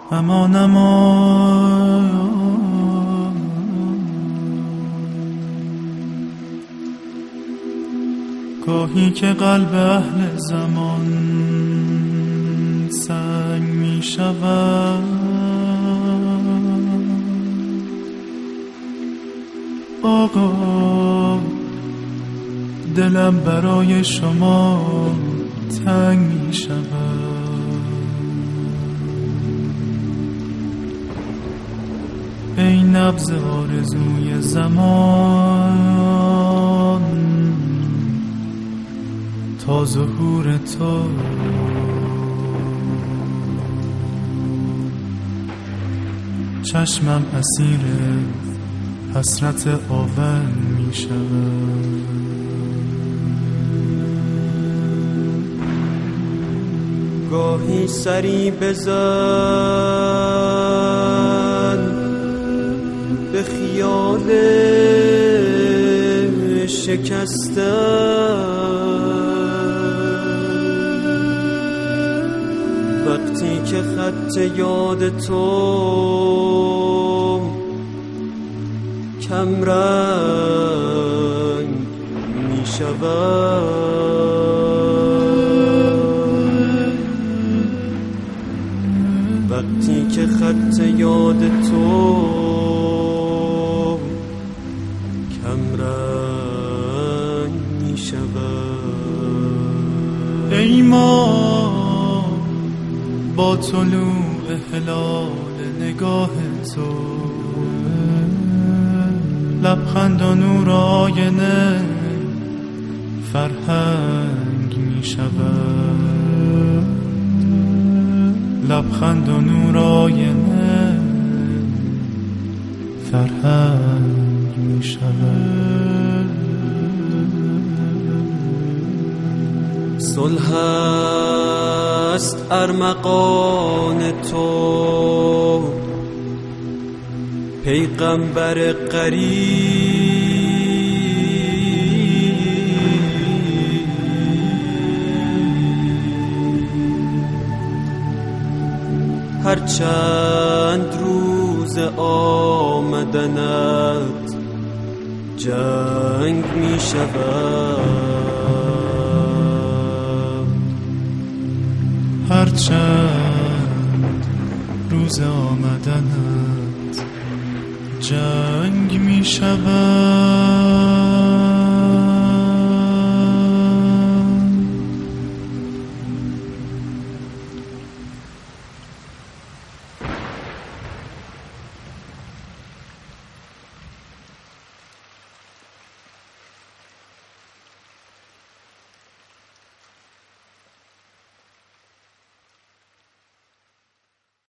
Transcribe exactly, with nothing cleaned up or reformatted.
امان امان گاهی که قلب اهل زمان سنگ می شود، آقا دلم برای شما تنگ می شود. ای نبض آرزوی زمان تا ظهور تو، چشمم اسیر حسرت آون می شود. گاهی سری بزن به خیال شکستن، وقتی که خط یاد تو کم رنگ می شود، وقتی که خط یاد تو کم رنگ می شود. ای ما با طلوع هلال نگاه تو، لبخند و نور آینه فرهنگ می شود، لبخند و نور آینه فرهنگ می شود. صلح است ارمغان تو پیغمبر قریب، هر چند روز آمدنت جنگ می شود، هر چند روز آمدنت جنگ می شود.